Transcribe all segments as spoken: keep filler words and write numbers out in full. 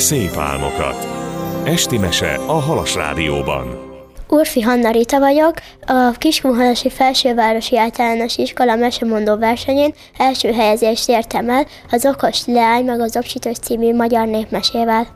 szép álmokat. Esti mese a Halas Rádióban. Urfi Hanna Rita vagyok, a Kiskunhalasi Felsővárosi Általános Iskola mesemondó versenyén első helyezést értem el az Okos leány meg az obsitos című magyar népmesével.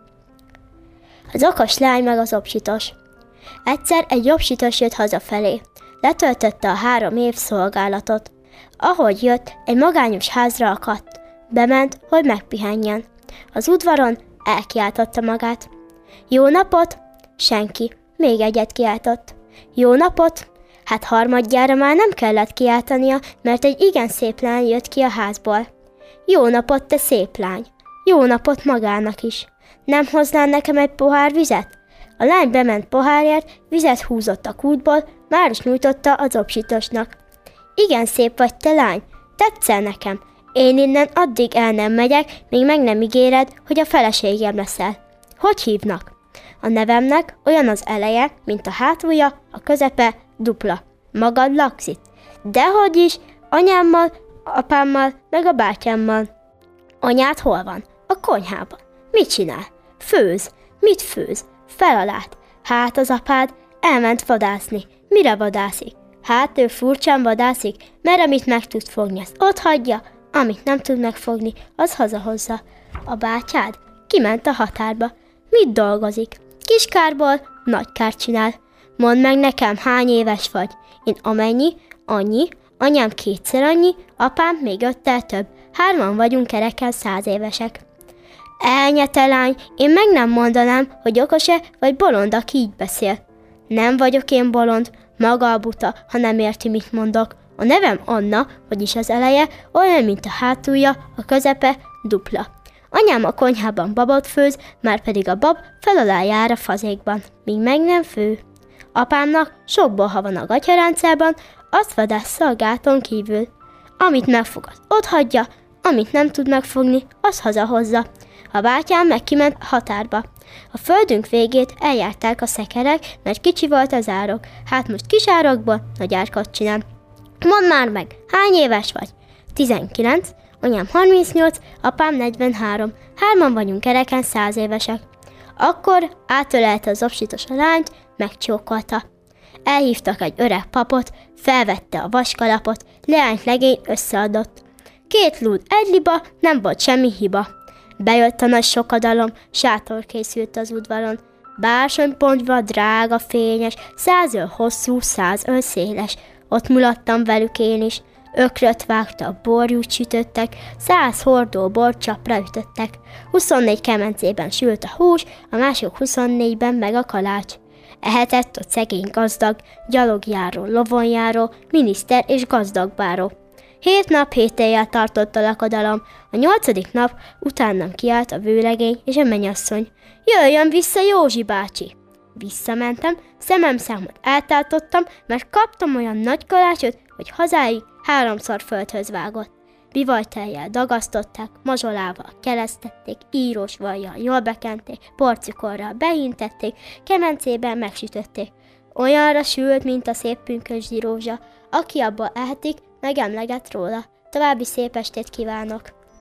Az okos leány meg az obsitos. Egyszer egy obsitos jött hazafelé. Letöltötte a három év szolgálatot. Ahogy jött, egy magányos házra akadt. Bement, hogy megpihenjen. Az udvaron elkiáltotta magát. Jó napot! Senki. Még egyet kiáltott. Jó napot! Hát harmadjára már nem kellett kiáltania, mert egy igen szép lány jött ki a házból. Jó napot, te szép lány! Jó napot magának is! Nem hoznál nekem egy pohár vizet? A lány bement pohárért, vizet húzott a kútból, már is nyújtotta az obsitosnak. Igen szép vagy, te lány! Tetszel nekem! Én innen addig el nem megyek, míg meg nem ígéred, hogy a feleségem leszel. Hogy hívnak? A nevemnek olyan az eleje, mint a hátulja, a közepe dupla. Magad laksz itt? Dehogy is, anyámmal, apámmal, meg a bátyámmal. Anyád hol van? A konyhában. Mit csinál? Főz. Mit főz? Felalát. Hát az apád elment vadászni. Mire vadászik? Hát ő furcsán vadászik, mert amit meg tud fogni, azt ott hagyja, amit nem tud megfogni, az hazahozza. A bátyád kiment a határba. Mit dolgozik? Kiskárból nagy kárt csinál. Mondd meg nekem, hány éves vagy? Én amennyi, annyi, anyám kétszer annyi, apám még öttel több. Hárman vagyunk kereken száz évesek. Elnyete lány, én meg nem mondanám, hogy okos-e vagy bolond, aki így beszél. Nem vagyok én bolond, maga a buta, ha nem érti, mit mondok. A nevem Anna, vagyis az eleje, olyan, mint a hátulja, a közepe dupla. Anyám a konyhában babot főz, már pedig a bab felalá jár a fazékban, míg meg nem fő. Apámnak sokból, ha van a gatyaráncában, azt vadásza a gáton kívül. Amit megfogad, ott hagyja, amit nem tud megfogni, az hazahozza. A bátyám meg kiment a határba. A földünk végét eljárták a szekerek, mert kicsi volt az árok, hát most kis árokból nagy árkat csinál. Mondd már meg, hány éves vagy? tizenkilenc, anyám harmincnyolc, apám negyvenhárom, hárman vagyunk kereken száz évesek. Akkor átölelte az obsitos a lányt, megcsókolta. Elhívtak egy öreg papot, felvette a vaskalapot, leányt legény összeadott. Két lúd, egy liba, nem volt semmi hiba. Bejött a nagy sokadalom, sátor készült az udvaron. Bársonypontyva, drága, fényes, száz öl hosszú, száz öl széles. Ott mulattam velük én is. Ökröt vágtak, borjút sütöttek, száz hordó bort csapra ütöttek. Huszonnégy kemencében sült a hús, a másik huszonnégyben meg a kalács. Ehetett ott szegény gazdag, gyalogjáró, lovonjáró, miniszter és gazdagbáró. Hét nap, hét éjjel tartott a lakodalom, a nyolcadik nap utánam kiállt a vőlegény és a mennyasszony. Jöjjön vissza, Józsi bácsi! Visszamentem, szemem számot eltáltottam, mert kaptam olyan nagy kalácsot, hogy hazáig háromszor földhöz vágott. Bivajteljel dagasztották, mazsolával keresztették, írós vajjal jól bekenték, porcikorral behintették, kemencében megsütötték. Olyanra sült, mint a szép pünkösdi rózsa, aki abból ehetik, megemleget róla. További szép estét kívánok!